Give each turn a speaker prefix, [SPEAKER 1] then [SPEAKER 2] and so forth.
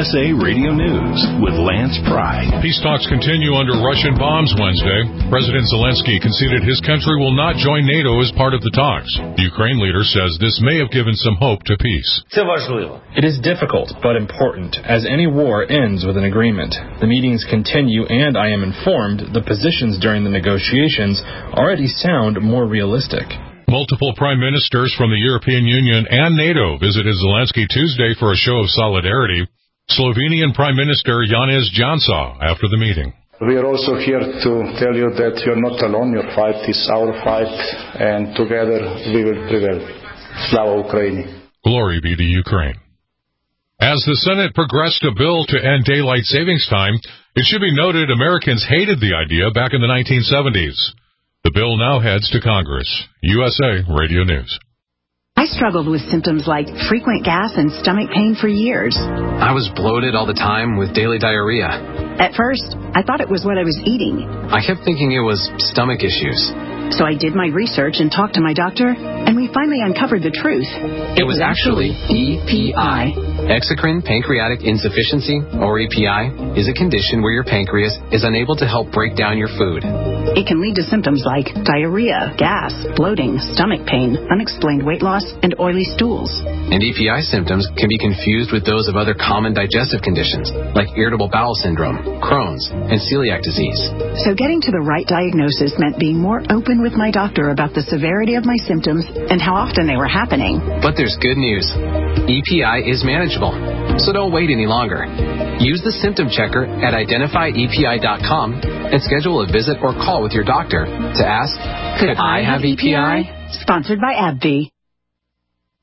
[SPEAKER 1] USA Radio News with Lance Pry.
[SPEAKER 2] Peace talks continue under Russian bombs Wednesday. President Zelensky conceded his country will not join NATO as part of the talks. The Ukraine leader says this may have given some hope to peace.
[SPEAKER 3] It is difficult but important, as any war ends with an agreement. The meetings continue, and I am informed the positions during the negotiations already sound more realistic.
[SPEAKER 2] Multiple prime ministers from the European Union and NATO visited Zelensky Tuesday for a show of solidarity. Slovenian Prime Minister Janez Janša after the meeting.
[SPEAKER 4] We are also here to tell you that you're not alone. Your fight is our fight, and together we will prevail. Slava Ukraini.
[SPEAKER 2] Glory be to Ukraine. As the Senate progressed a bill to end daylight savings time, it should be noted Americans hated the idea back in the 1970s. The bill now heads to Congress. USA Radio News.
[SPEAKER 5] I struggled with symptoms like frequent gas and stomach pain for years.
[SPEAKER 6] I was bloated all the time with daily diarrhea.
[SPEAKER 5] At first, I thought it was what I was eating.
[SPEAKER 6] I kept thinking it was stomach issues.
[SPEAKER 5] So I did my research and talked to my doctor, and we finally uncovered the truth.
[SPEAKER 6] It was actually EPI. Exocrine pancreatic insufficiency, or EPI, is a condition where your pancreas is unable to help break down your food.
[SPEAKER 5] It can lead to symptoms like diarrhea, gas, bloating, stomach pain, unexplained weight loss, and oily stools.
[SPEAKER 6] And EPI symptoms can be confused with those of other common digestive conditions, like irritable bowel syndrome, Crohn's, and celiac disease.
[SPEAKER 5] So getting to the right diagnosis meant being more open with my doctor about the severity of my symptoms and how often they were happening.
[SPEAKER 6] But there's good news. EPI is manageable, so don't wait any longer. Use the symptom checker at identifyepi.com and schedule a visit or call with your doctor to ask, could I have EPI?
[SPEAKER 5] Sponsored by AbbVie.